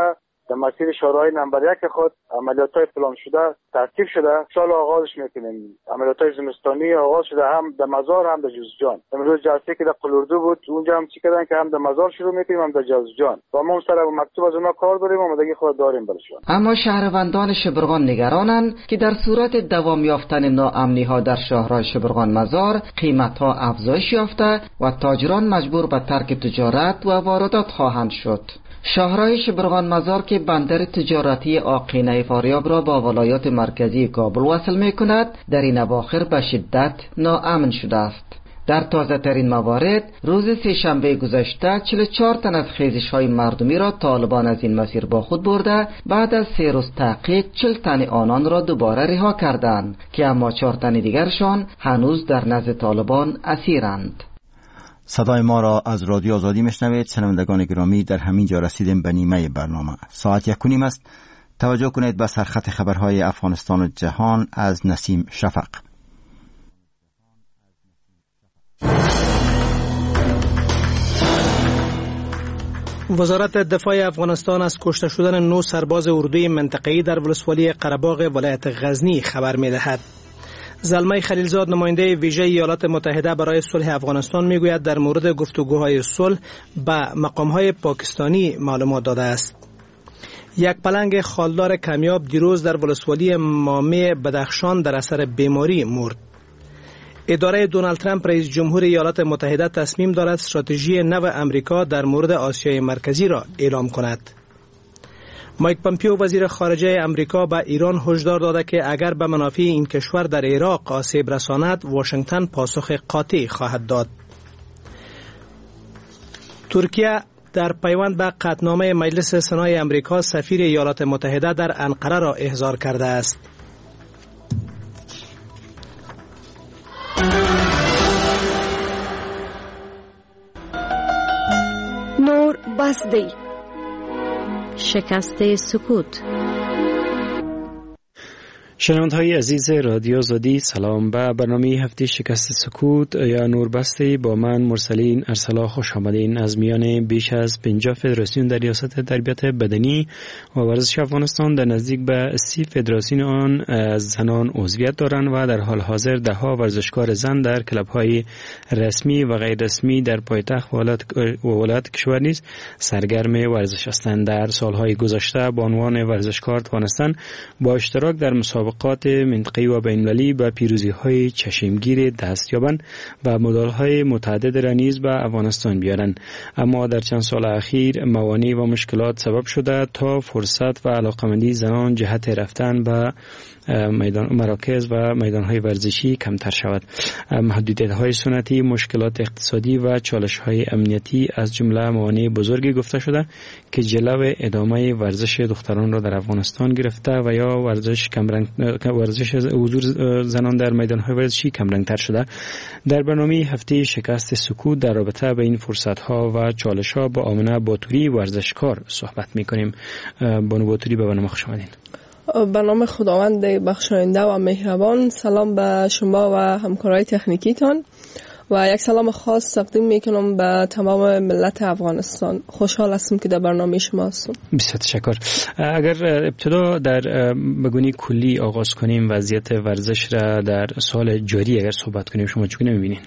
در مسیر شورای نمبر 1 خود عملیات‌های پلان شده ترتیب شده. سال آغازش میکنیم. عملیات‌های زمستانی آغاز شده، هم در مزار هم در جوزجان. امروز جلسه که در قلوردو بود اونجا هم چی کردن که هم در مزار شروع میکنیم هم در جوزجان. و ما سر مکتوب از اونها کار داریم، آمادگی خود داریم برشون. اما شهروندان شبرغان نگرانند که در صورت دوام یافتن ناامنی‌ها در شهرهای شبرغان مزار قیمت‌ها افزایش یافته و تاجران مجبور به ترک تجارت و واردات خواهند شد. شهرهای شبرغان مزار که بندر تجارتی آقینه فاریاب را با ولایات مرکزی کابل وصل می کند، در این اواخر به شدت ناامن شده است. در تازه ترین موارد روز سه‌شنبه گذشته 44 تن از خیزش های مردمی را طالبان از این مسیر با خود برده، بعد از 3 روز تحقیق 40 تن آنان را دوباره رها کردند که اما 4 تن دیگرشان هنوز در نزد طالبان اسیرند. صدای ما را از رادیو آزادی میشنوید. شنوندگان گرامی، در همین جا رسیدیم به نیمه برنامه. ساعت 1:30 است. توجه کنید به سرخط خبرهای افغانستان و جهان از نسیم شفق. وزارت دفاع افغانستان از کشته شدن 9 سرباز اردوی منطقه‌ای در ولسوالی قره‌باغ ولایت غزنی خبر می‌دهد. زلمه خلیلزاد، نماینده ویژه ایالات متحده برای صلح افغانستان، میگوید در مورد گفتگوهای صلح به مقامهای پاکستانی معلومات داده است. یک پلنگ خالدار کمیاب دیروز در ولسوالی مامه بدخشان در اثر بیماری مرد. اداره دونالد ترامپ رئیس جمهور ایالات متحده تصمیم دارد استراتژی نو امریکا در مورد آسیای مرکزی را اعلام کند. مایک پامپیو وزیر خارجه امریکا به ایران هشدار داده که اگر به منافع این کشور در عراق آسیب رساند، واشنگتن پاسخ قاطع خواهد داد. ترکیه در پیوند به قطعنامه مجلس سنای امریکا سفیر ایالات متحده در انقره را احضار کرده است. نور بسدی شکست سکوت. شنونده‌های عزیز رادیو آزادی، سلام. به برنامه هفته شکست سکوت یا نوربسته با من مرسلین ارسلا خوش آمدین. از میان بیش از 50 فدراسیون در ریاست تربیت بدنی و ورزش افغانستان در نزدیک به 30 فدراسیون آن از زنان عضویت دارند و در حال حاضر دهها ورزشکار زن در کلب‌های رسمی و غیر رسمی در پایتخت و ولایت کشور نیز سرگرم ورزش هستند. در سالهای گذشته به عنوان ورزشکار توانستند با اشتراک در مسابقات منطقه‌ای و بین‌المللی به پیروزی‌های چشمگیر دست یابند و مدال‌های متعدد را نیز به افغانستان بیارند. اما در چند سال اخیر موانع و مشکلات سبب شده تا فرصت و علاقمندی زنان جهت رفتن به مراکز و میدان‌های ورزشی کمتر شود. محدودیت‌های سنتی، مشکلات اقتصادی و چالش‌های امنیتی از جمله موانع بزرگی گفته شده که جلو ادامه ورزش دختران را در افغانستان گرفته و یا ورزش حضور زنان در میدان‌های ورزشی کمرنگ‌تر شده. در برنامه هفته شکست سکوت در رابطه با این فرصت‌ها و چالش‌ها با آمنه باتوری ورزشکار صحبت می‌کنیم. بانو باتوری، به برنامه خوش آمدید. به نام خداوند بخشاینده و مهربان، سلام به شما و همکارای تکنیکیتان و یک سلام خاص تقدیم میکنم به تمام ملت افغانستان. خوشحال هستم که در برنامه شما هستم. بسیار تشکر. اگر ابتدا در بگونی کلی آغاز کنیم وضعیت ورزش را در سال جاری اگر صحبت کنیم، شما چگونه میبینین؟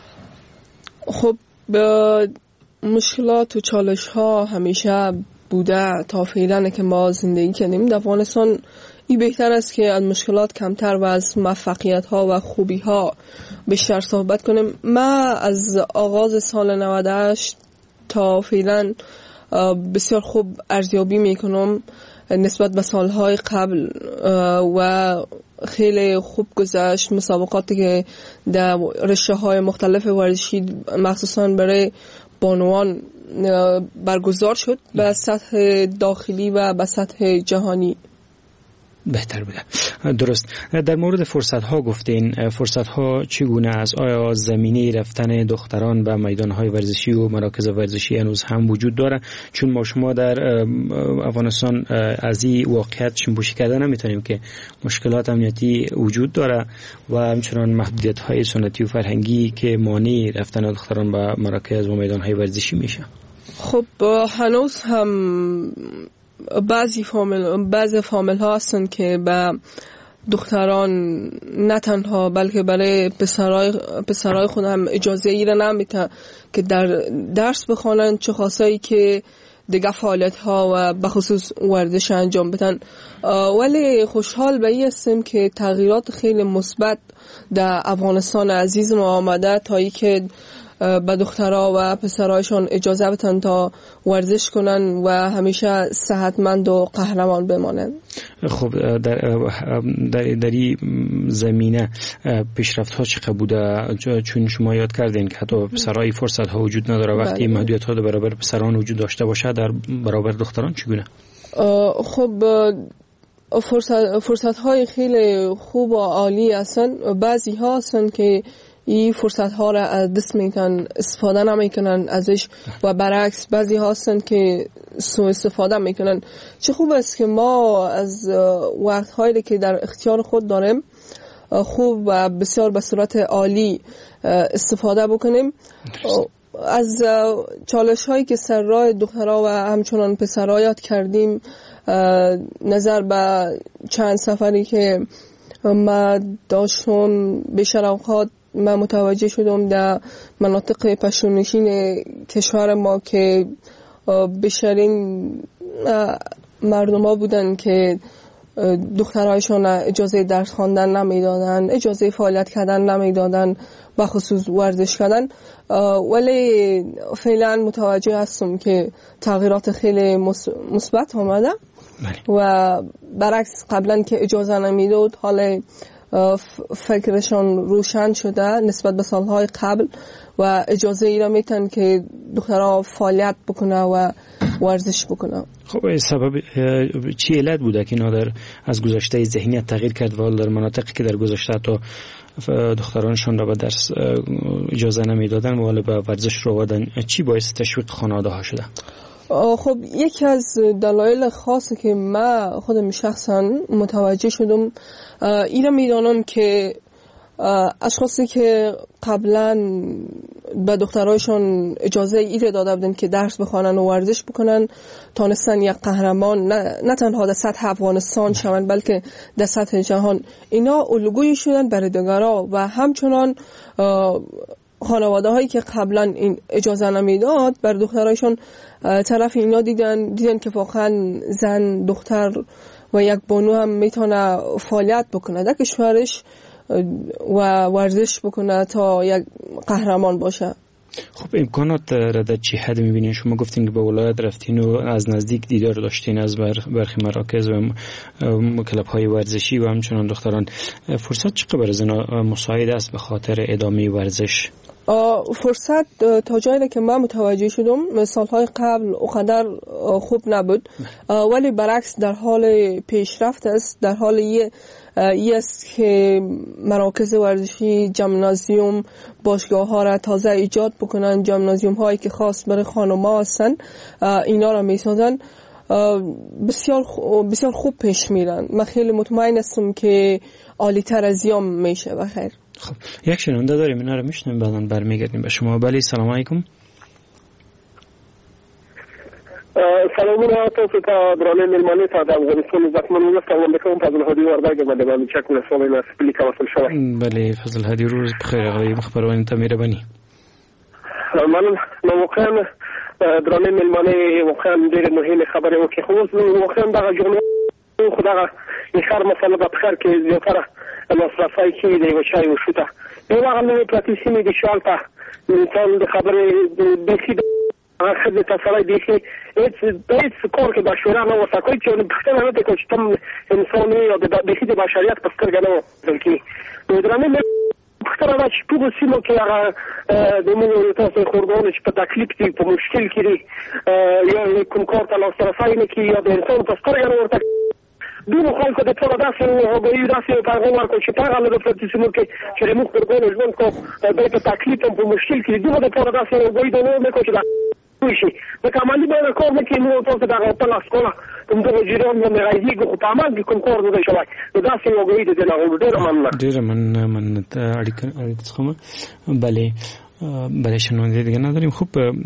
خب به مشکلات و چالش ها همیشه بوده تا فعلا که ما زندگی کردیم در افغانستان. این بهتر است که از مشکلات کمتر و از موفقیت ها و خوبی ها بیشتر صحبت کنیم. من از آغاز سال 98 تا فعلا بسیار خوب ارزیابی میکنم نسبت به سالهای قبل و خیلی خوب گذشت. مسابقاتی که در رشته های مختلف ورزشی مخصوصا برای بانوان برگزار شد به سطح داخلی و به سطح جهانی بهتر بوده. درست. در مورد فرصت ها گفتین، فرصت ها چگونه است؟ آیا زمینه رفتن دختران به میدان های ورزشی و مراکز ورزشی هنوز هم وجود داره؟ چون ما شما در افغانستان از این واقعیت شنبوشی کرده نمیتونیم که مشکلات امنیتی وجود داره و همچنان محدودیت های سنتی و فرهنگی که مانع رفتن دختران به مراکز و میدان های ورزشی میشه. خب هنوز هم بعضی فامیل ها هستن که به دختران نه تنها بلکه برای پسرای خود هم اجازه ای را نمیده که در درس بخوانند، چه خاصایی که دیگه فعالیت ها و بخصوص ورزش انجام بدن. ولی خوشحال به این هستیم که تغییرات خیلی مثبت در افغانستان عزیز ما آمده تا ای که به دخترها و پسرایشان اجازه بدن تا ورزش کنن و همیشه صحتمند و قهرمان بمانند. خب در این زمینه پیشرفت ها چقدر بوده؟ چون شما یاد کردین که حتی پسرای فرصت ها وجود نداره، وقتی محدودیت ها برابر پسران وجود داشته باشه در برابر دختران چگونه؟ خب فرصت های خیلی خوب و عالی هستن. بعضی ها هستن که این فرصت ها را از دست میکنن، استفاده نمیکنن ازش، و برعکس بعضی ها هستن که سوء استفاده میکنن. چه خوب است که ما از وقت هایی که در اختیار خود داریم خوب و بسیار به صورت عالی استفاده بکنیم. از چالش هایی که سر راه دخترها و همچنان پسرها یاد کردیم، نظر به چند سفری که ما داشتم بیشتر اوقات من متوجه شدم در مناطق پشتونشین کشور ما که بیشترین مردم ها بودن که دخترهایشان اجازه درس خواندن نمیدادن، اجازه فعالیت کردن نمیدادن، بخصوص ورزش کردن. ولی فعلا متوجه هستم که تغییرات خیلی مثبت آمده و برعکس قبلا که اجازه نمیداد حالا فکرشان روشن شده نسبت به سالهای قبل و اجازه ای را میتن که دخترها فعالیت بکنه و ورزش بکنه. خب سبب چی علت بوده که اینا از گذشته ذهنیت تغییر کرد و در مناطقی که در گذشته تا دخترانشان را به درس اجازه نمیدادن و به ورزش رو آوردن، چی باعث تشویق خانواده ها شده؟ خب یکی از دلایل خاصی که من خودم شخصا متوجه شدم اینا میدانم که اشخاصی که قبلا به دخترایشان اجازه ایره داده بودن که درس بخوانن و ورزش بکنن تانستن یک قهرمان نه تنها در سطح افغانستان شوند بلکه در سطح جهان. اینا الگویی شدن برای دیگران و همچنان خانواده هایی که قبلا این اجازه نمیداد بر دخترایشان طرف اینا دیدن که واقعا زن دختر و یک بانو هم میتونه فعالیت بکنه در کشورش و ورزش بکنه تا یک قهرمان باشه. خب امکانات را در چه حد میبینین؟ شما گفتین که به ولایت رفتین و از نزدیک دیدار داشتین از برخی مراکز و کلب های ورزشی و همچنان دختران. فرصت چقدر برای زنان مساعد است به خاطر ادامه ورزش؟ فرصت تا جایی که من متوجه شدم سالهای قبل اونقدر خوب نبود، ولی برعکس در حال پیشرفت است. در حال ای است که مراکز ورزشی، جمنازیوم، باشگاه ها را تازه ایجاد بکنن. جمنازیوم هایی که خاص برای خانم ها هستن اینا را می سازن. بسیار خوب پیش میرن. من خیلی مطمئن هستم که عالی تر از یام میشه. بخیر. خب یک شنونده داریم، اینا رو میشنیم بعداً برمیگردیم به شما. بله سلام علیکم. سلامونه تاسو ته درانه ملمانه ته د افغانستان عزتمن ولس کوم فضل هادي وردګ باندې باندې چک ولسوالۍ نه سپلی کوسل شوی. بله فضل هادي روز بخیر آقای مخبران ته مهربانی. منم نو واقعا درانه ملمانه واقعا ډېر مهمه خبره وکړه. خو واقعا دغه جمله خدای خیر مسله په خیر کې زیاتره مصرفای کې دی و چای و شوته. یو هغه نوې پراتیسینې د شالته انسان د خبرې د سید خدمت سره دی چې هیڅ کار کې بشوره نه وسه کوي چې پښتنه نه کوي چې تم انساني او د د بشریت په سترګه نه بلکې د درنه پښتنه چې په سیمو کې هغه د موږ تاسو خورګون چې په تکلیف کې په مشکل کې یا کوم کار ته لاس رسای نه کې یا د انسان په سترګه نه ورته دونو خلکو د ټول داسې هغوی داسې پیغام ورکړ چې په هغه د پرتیسونو کې چې موږ خورګون ژوند کو د تکلیف په مشکل کې دغه د ټول داسې هغوی د نو کو چې شي د کمالي باندې کار نه کوي. نو تاسو دغه په لاس کوله کوم د جریان باندې راځي کو په عمل کې کوم کار نه شوی نو داسې هغوی د دغه ډېر مننه اړیکه څخه. بله بله شنونده دیگه نداریم. خوب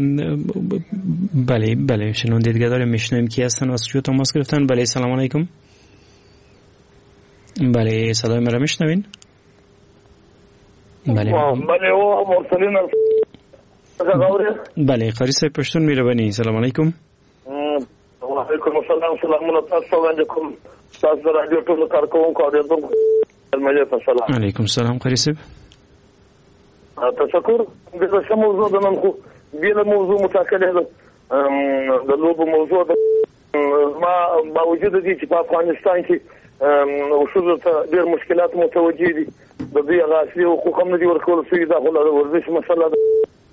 بله شنونده دیگه داریم، میشنویم کی هستن از کجا تماس گرفتن. بله سلام علیکم. بله صدای مرا میشنوین؟ بله او مرسلین بله قاری صاحب پشتون میربانی. سلام علیکم. و علیکم السلام. سلامونه تاسو باندې کوم تاسو د رادیو ټول کارکونکو اوریدونکو سلام علیکم. سلام قاری صاحب. تشکر. د څه موضوع د نن خو بیل موضوع متأکده ده د لوب موضوع د ما باوجود دي چې په افغانستان کې وشو ته ډېر مشکلات متوجه دي د دې غاصبي حقوق هم نه دي ورکول شوي. دا خو د ورزش مسله ده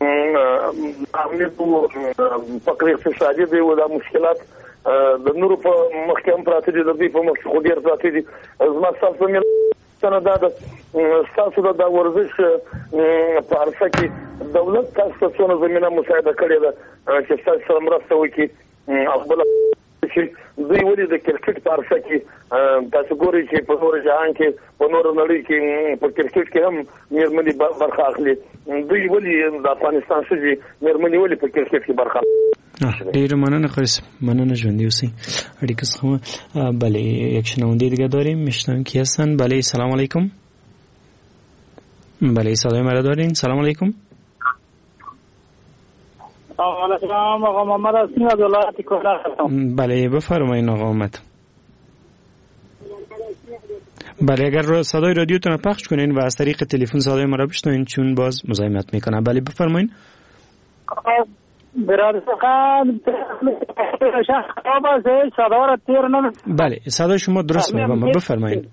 عامل فقر اقتصادي دی او دا مشکلات د نورو په مخ کې هم پراته دي، د دې په مخ کې خو ډېر پراته دي. زما ستاسو مینه دا ده ستاسو د ورزش په عرصه کې دولت تاسو ته څونه زمینه مساعده کړې ده چې ستاسو سره مرسته وکړي او بل چې دوی ولې د کرکټ په عرصه کې تاسو ګورئ چې په نور جهان کې په نور نړۍ کې په کرکټ کې هم مېرمنې برخه اخلي. دوی ولې د افغانستان ښځې مېرمنې ولې په کرکټ کې برخه ډیر مننه قریس، مننه ژوندی اوسئ. اړیکه څخه بله یک شنونده دیگه داریم، میشنویم کی هستن. بله سلام علیکم. بله صدای مرا دارین. سلام علیکم. سلام آقا محمد هستیم از ولایت کلاه هستم. بله بفرمایید آقا محمد. بله اگر صدای رادیوتون رو پخش کنین و از طریق تلفن صدای ما را بشنوین چون باز مزاحمت میکنه. بله بفرمایید. بله صدای شما درست میگم، بفرمایید.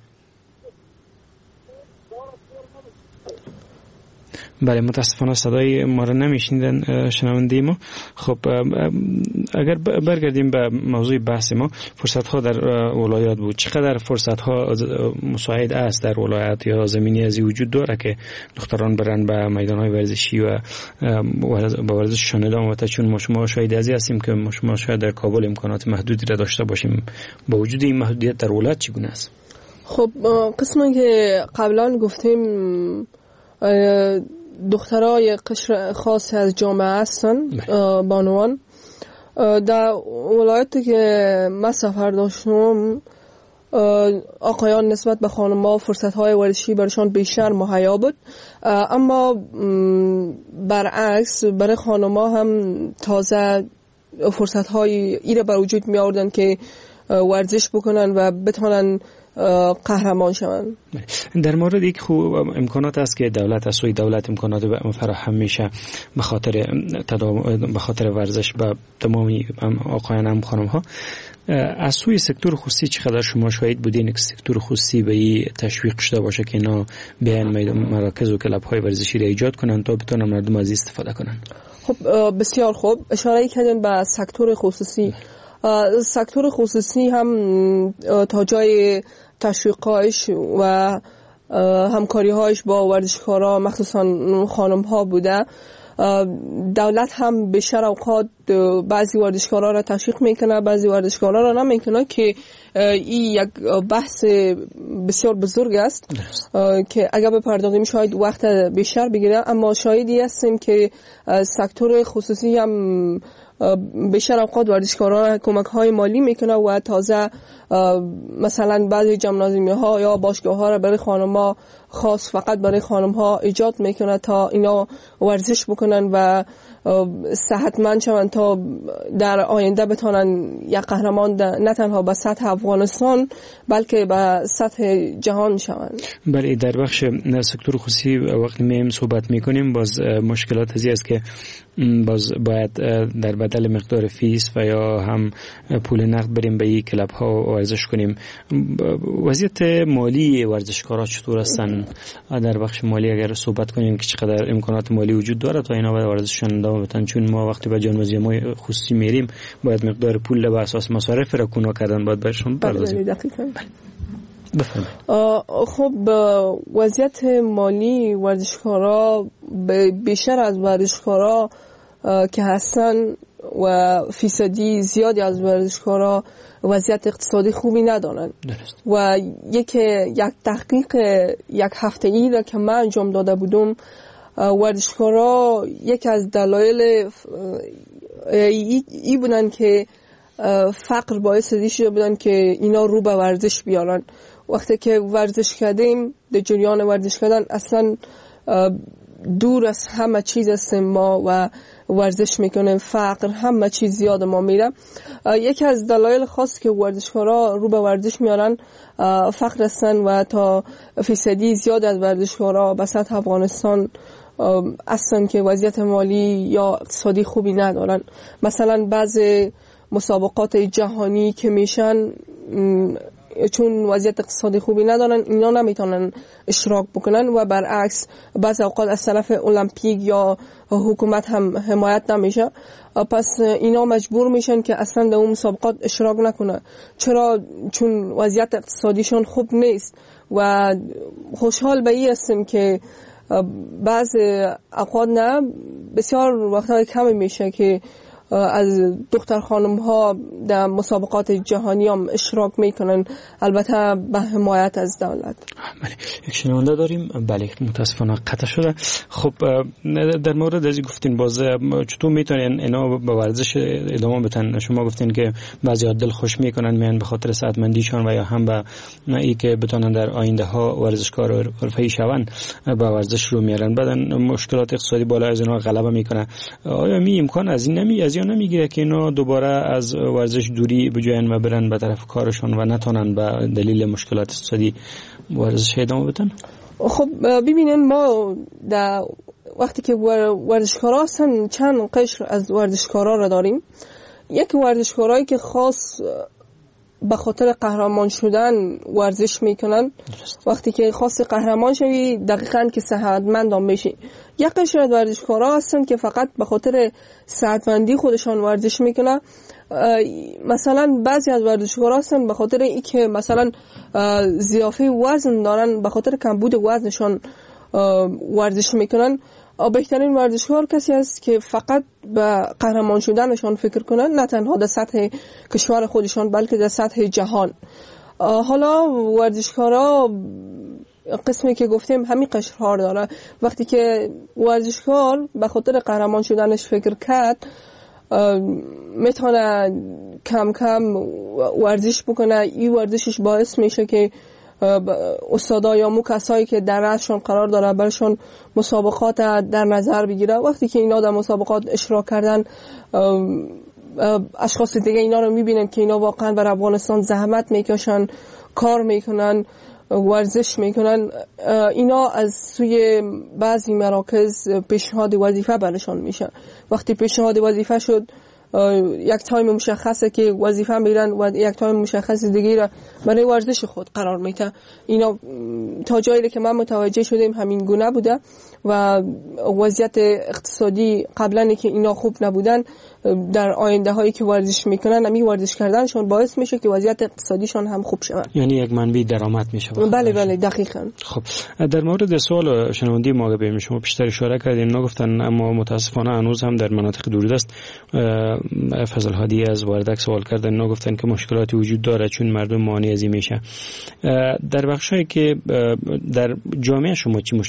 بله متاسفانه صدای ما را نمیشنیدن شنونده ما. خب اگر برگردیم به موضوع بحث ما، فرصت ها در ولایات بود. چقدر فرصت ها مساعد است در ولایت یا زمینی ازی وجود داره که دختران برن به میدان های ورزشی و با ورزششان ادامه بده؟ چون ما شاهد ازی هستیم که ما شاید در کابل امکانات محدودی را داشته باشیم. با وجود این محدودیت در ولایت چگونه است؟ خب قسمی که قبلا گفتیم دخترای قشر خاص از جامعه هستن، بانوان. در ولایتی که من سفر داشتم آقایان نسبت به خانم‌ها فرصت‌های ورزشی برشان بیشتر مهیا بود، اما برعکس برای خانم‌ها هم تازه فرصت‌های ایره بر وجود می آوردن که ورزش بکنن و بتونن قهرمان شوند. در مورد یک خوب امکانات است که دولت از سوی دولت امکانات فراهم میشه به خاطر ورزش به تمامی آقایان هم خانم ها. از سوی سکتور خصوصی چقدر شما شاهد بودین که سکتور خصوصی به این تشویق شده باشه که اینا بیان مراکز و کلاب های ورزشی را ایجاد کنن تا بتونن مردم از استفاده کنن؟ خب بسیار خوب اشاره کردین به سکتور خصوصی. سکتور خصوصی هم تا جای تشویقش و همکاری‌هاش با ورزشکارا مخصوصا خانم‌ها بوده. دولت هم به بیشتر اوقات بعضی ورزشکارا را تشویق میکنه، بعضی ورزشکارا را نمیکنه که این یک بحث بسیار بزرگ است که اگر بپردازیم شاید وقت بیشتر بگیره، اما شاهدی هستیم که سکتور خصوصی هم بیشتر اوقات ورزشکاران کمک‌های مالی میکنه و تازه مثلا بعضی جمنازیم‌ها یا باشگاه‌ها را برای خانم‌ها خاص فقط برای خانم‌ها ایجاد میکنه تا اینا ورزش بکنن و صحتمند شوند تا در آینده بتونن یک قهرمان نه تنها به سطح افغانستان بلکه به سطح جهان شوند. بله در بخش سکتور خصوصی وقتی میم صحبت میکنیم باز مشکلات ازی است که باز باید در بدل مقدار فیس و یا هم پول نقد بریم به یک کلاب ها ورزش کنیم. وضعیت مالی ورزشکارا چطور هستن؟ در بخش مالی اگر صحبت کنیم که چقدر امکانات مالی وجود داره تا اینا ورزششون ادامه بدن؟ چون ما وقتی به جانورزی‌های خصوصی میریم باید مقدار پول به اساس مصارف را کونا کردن باید برشون بپردازیم. خب وضعیت مالی ورزشکارا بیشتر از ورزشکارا که هستن و فیصدی زیادی از ورزشکارا وضعیت اقتصادی خوبی ندارن و یک تحقیق یک هفته‌ای را که من انجام داده بودم ورزشکارا یک از دلایل ای بودن که فقر باعث شده بودن که اینا رو به ورزش بیارن. وقتی که ورزش کردیم، در جریان ورزش کردن اصلا دور از همه چیز هستیم ما و ورزش میکنیم، فقر همه چیز زیاد ما میره. یکی از دلایل خاص که ورزشکارا رو به ورزش میارن فقر هستن و تا فیصدی زیاد از ورزشکارا به سطح افغانستان اصلا که وضعیت مالی یا اقتصادی خوبی ندارن. مثلا بعض مسابقات جهانی که میشن چون وضعیت اقتصادی خوبی ندارن اینا نمیتونن اشتراک بکنن و برعکس بعض اوقات از طرف المپیک یا حکومت هم حمایت نمیشه، پس اینا مجبور میشن که اصلا در اون مسابقات اشتراک نکنه. چرا؟ چون وضعیت اقتصادیشون خوب نیست. و خوشحال به این هستیم که بعض اوقات نه بسیار وقتهای کمی میشه که از دختر خانم ها در مسابقات جهانی هم اشتراک میکنن، البته به حمایت از دولت. بله، یک شنونده داریم. بله، متاسفانه قطع شده. خب در مورد از گفتین باز چطور میتونن اینا به ورزش ادامه بدن؟ شما گفتین که بعضی دل خوش میکنن میان به خاطر صحتمندیشان و یا هم به ای که بتونن در آینده ها ورزشکار حرفه‌ای شون به ورزش رو میارن. بعدن مشکلات اقتصادی بالا از اینا غلبه میکنه. آیا می امکان از این نمیگیره که اینا دوباره از ورزش دوری بجوین و برن به طرف کارشون و نتونن به دلیل مشکلات اقتصادی ورزش ادامه بدن؟ خب ببینن ما در وقتی که ورزشکارا هستن چند قشر از ورزشکارا را داریم. یک ورزشکارایی که خاص به خاطر قهرمان شدن ورزش میکنن. وقتی که خاص قهرمان شوی دقیقاً که صحتمند هم میشی. یک قشر از ورزشکارا هستن که فقط به خاطر صحتمندی خودشان ورزش میکنن. مثلا بعضی از ورزشکارا هستن به خاطر اینکه مثلا ضعف وزن دارن، به خاطر کمبود وزنشان ورزش میکنن. بهترین ورزشکار کسی است که فقط به قهرمان شدنشان فکر کنن، نه تنها در سطح کشور خودشان بلکه در سطح جهان. حالا ورزشکارا قسمی که گفتیم همین قشرها داره. وقتی که ورزشکار به خاطر قهرمان شدنش فکر کرد میتونه کم کم ورزش بکنه. این ورزشش باعث میشه که استادا یا مو کسایی که در رأسشون قرار داره برشون مسابقات در نظر بگیره. وقتی که اینا در مسابقات اشتراک کردن اشخاص دیگه اینا رو میبینن که اینا واقعا بر افغانستان زحمت میکشن، کار میکنن، ورزش میکنن. اینا از سوی بعضی مراکز پیشنهاد وظیفه برشون میشه. وقتی پیشنهاد وظیفه شد یک تایم مشخصه که وظیفه میرن و یک تایم مشخص دیگه را برای ورزش خود قرار میده. اینا تا جایی که من متوجه شدم همین گونه بوده و وضعیت اقتصادی قبلا که اینا خوب نبودن در آینده هایی که ورزش میکنن همین ورزش کردنشون باعث میشه که وضعیت اقتصادیشون هم خوب شه. یعنی یک منبع درآمد میشه. بله بله دقیقاً. خب در مورد سوال شنوندی ما به شما بیشتر اشاره کردین، نگفتن اما متاسفانه هنوز هم در مناطق دوردست فضل هادی از واردک سوال کردن، نگفتن که مشکلاتی وجود داره چون مردم مانع از این میشه. در بخشایی که در جامعه شما چی